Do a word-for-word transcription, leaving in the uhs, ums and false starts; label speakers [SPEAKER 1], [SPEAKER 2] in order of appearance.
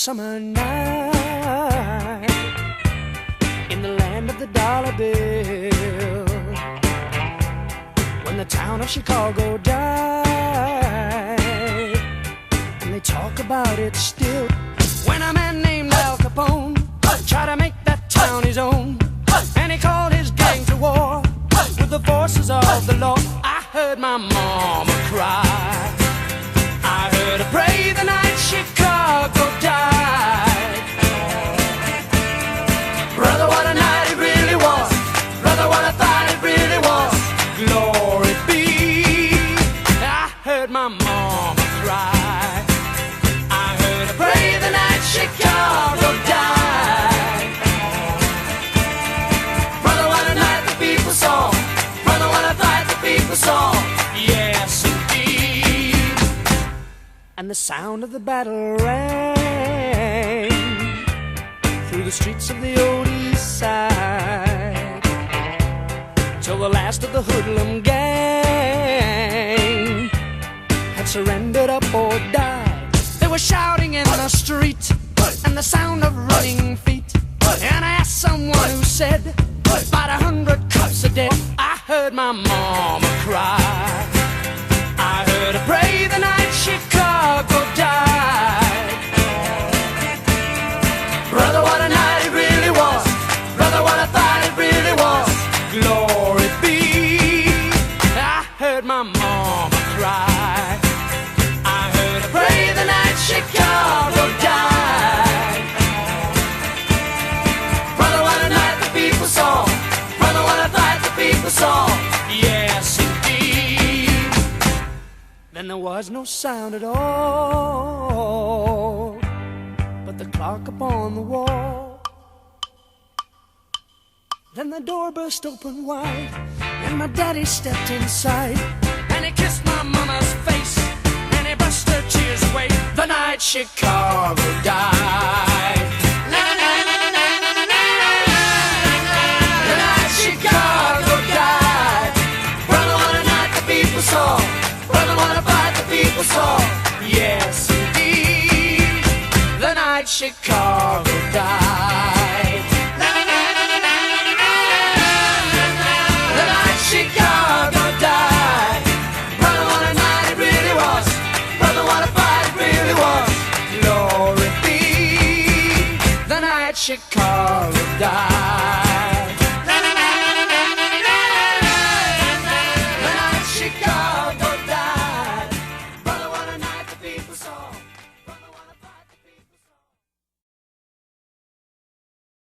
[SPEAKER 1] summer night in the land of the dollar bill, when the town of Chicago died, and they talk about it still. When a man named Al Capone tried to make that town his own, and he called his gang to war with the forces of the law, I heard my mama cry. I heard her pray the night Chicago died. Brother, what a night it really was. Brother, what I thought it really was. Glory be. I heard my mama cry. I heard her pray the night Chicago died. Brother, what a night the people saw. Brother, what a night the people saw. Yes, indeed. And the sound of the battle rang through the streets of the old east side, till the last of the hoodlum gang had surrendered up or died. They were shouting in the street, and the sound of running feet. And I asked someone who said, about a hundred cops are dead. I heard my mama cry. I heard her pray the night Chicago died. Brother, what a night it really was. Brother, what I thought it really was. Glory be. I heard my mama cry. I heard her pray the night Chicago died. Brother, what a night the people saw. Brother, what I thought the people saw. Yes, indeed. Then there was no sound at all but the clock upon the wall. Then the door burst open wide, and my daddy stepped inside, and he kissed my mama's face, and he brushed her tears away. The night Chicago died. The night Chicago died. Brother, what a night the people saw. Brother, what a fight the people saw. Yes, indeed. The night Chicago died. The night Chicago died. Brother, what a night it really was. Brother, what a fight it really was. Glory be. The night Chicago died.